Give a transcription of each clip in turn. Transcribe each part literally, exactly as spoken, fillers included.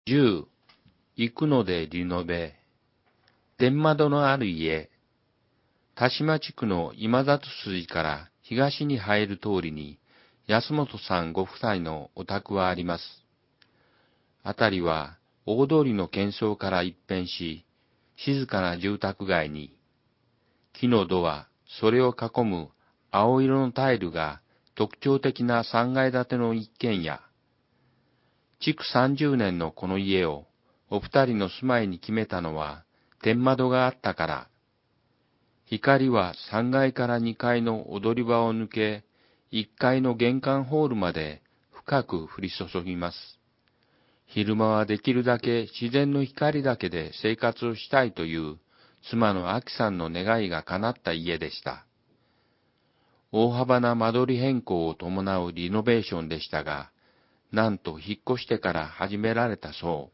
じゅう、行くのでリノベ。天窓のある家。田島地区の今里筋から東に入る通りに、安本さんご夫妻のお宅はあります。あたりは大通りの喧騒から一変し、静かな住宅街に、木のドア、それを囲む青色のタイルが特徴的な三階建ての一軒家。築さんじゅうねんのこの家をお二人の住まいに決めたのは天窓があったから。光はさんがいからにかいの踊り場を抜け、いっかいの玄関ホールまで深く降り注ぎます。昼間はできるだけ自然の光だけで生活をしたいという妻のアキさんの願いが叶った家でした。大幅な間取り変更を伴うリノベーションでしたが、なんと引っ越してから始められたそう。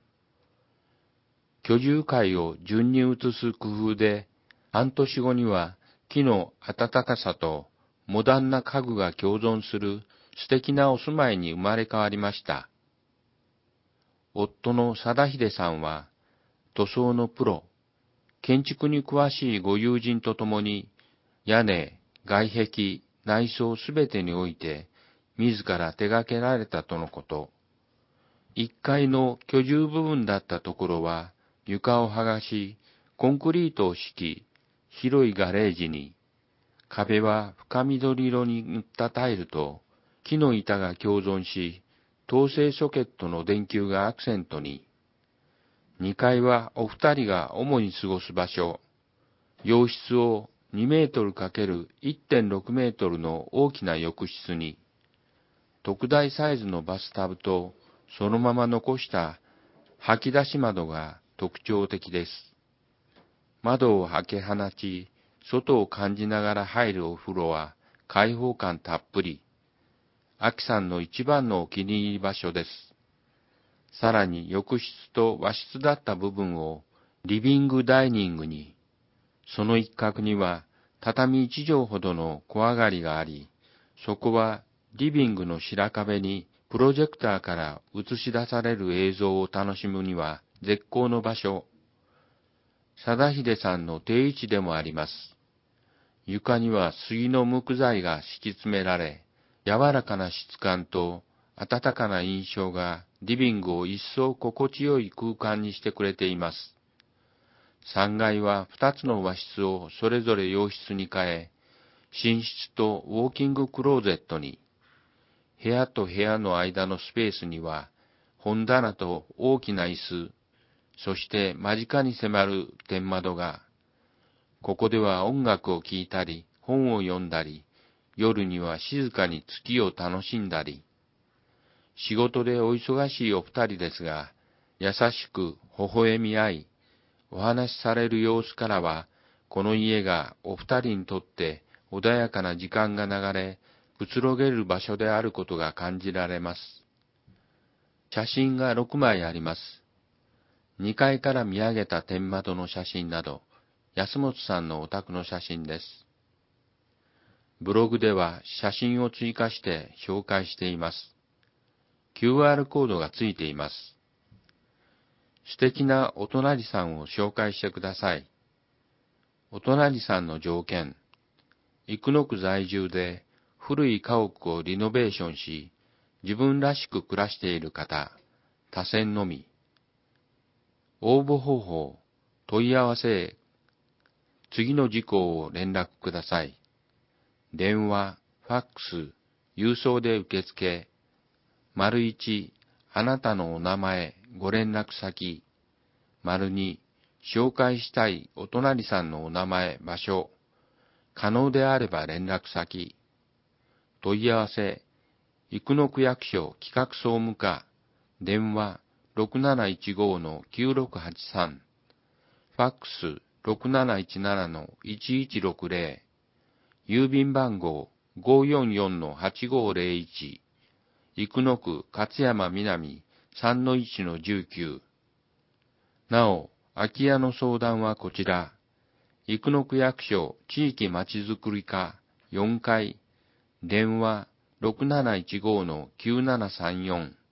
居住階を順に移す工夫で、半年後には木の暖かさとモダンな家具が共存する素敵なお住まいに生まれ変わりました。夫の貞秀さんは塗装のプロ、建築に詳しいご友人と共に屋根、外壁、内装すべてにおいて自ら手掛けられたとのこと。いっかいの居住部分だったところは床を剥がし、コンクリートを敷き、広いガレージに、壁は深緑色に塗ったタイルと木の板が共存し、統制ソケットの電球がアクセントに。にかいはお二人が主に過ごす場所。洋室をにメートルかけるいってんろくメートルの大きな浴室に、特大サイズのバスタブとそのまま残した掃き出し窓が特徴的です。窓を開け放ち、外を感じながら入るお風呂は開放感たっぷり。アキさんの一番のお気に入り場所です。さらに浴室と和室だった部分をリビングダイニングに、その一角には畳一畳ほどの小上がりがあり、そこはリビングの白壁にプロジェクターから映し出される映像を楽しむには絶好の場所。貞秀さんの定位置でもあります。床には杉の無垢材が敷き詰められ、柔らかな質感と温かな印象がリビングを一層心地よい空間にしてくれています。さんがいはふたつの和室をそれぞれ洋室に変え、寝室とウォーキングクローゼットに、部屋と部屋の間のスペースには本棚と大きな椅子、そして間近に迫る天窓が、ここでは音楽を聴いたり、本を読んだり、夜には静かに月を楽しんだり。仕事でお忙しいお二人ですが、優しく微笑み合い、お話しされる様子からは、この家がお二人にとって穏やかな時間が流れ、くつろげる場所であることが感じられます。写真がろくまいあります。にかいから見上げた天窓の写真など、安本さんのお宅の写真です。ブログでは写真を追加して紹介しています。キューアール コードがついています。素敵なお隣さんを紹介してください。お隣さんの条件、生野区在住で古い家屋をリノベーションし、自分らしく暮らしている方、多選のみ。応募方法、問い合わせへ、次の事項を連絡ください。電話、ファックス、郵送で受付。丸一、あなたのお名前、ご連絡先。丸二、紹介したいお隣さんのお名前、場所。可能であれば連絡先。問い合わせ、生野区役所企画総務課。電話、ろくなないちごのきゅうろくはちさん。ファックス、ろくなないちななのいちいちろくぜろ。郵便番号 ごーよんよんのはちごーぜろいち。生野区勝山南 さんのいちのじゅうきゅう。なお、空き家の相談はこちら。生野区役所地域まちづくり課よんかい。電話ろくなないちごのきゅうななさんよん。